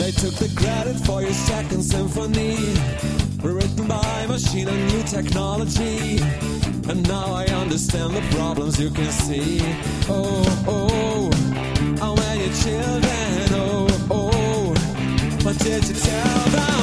I took the credit for your second symphony, written by machine and new technology. And now I understand the problems you can see. Oh, oh, how many children? Oh, oh, what did you tell them?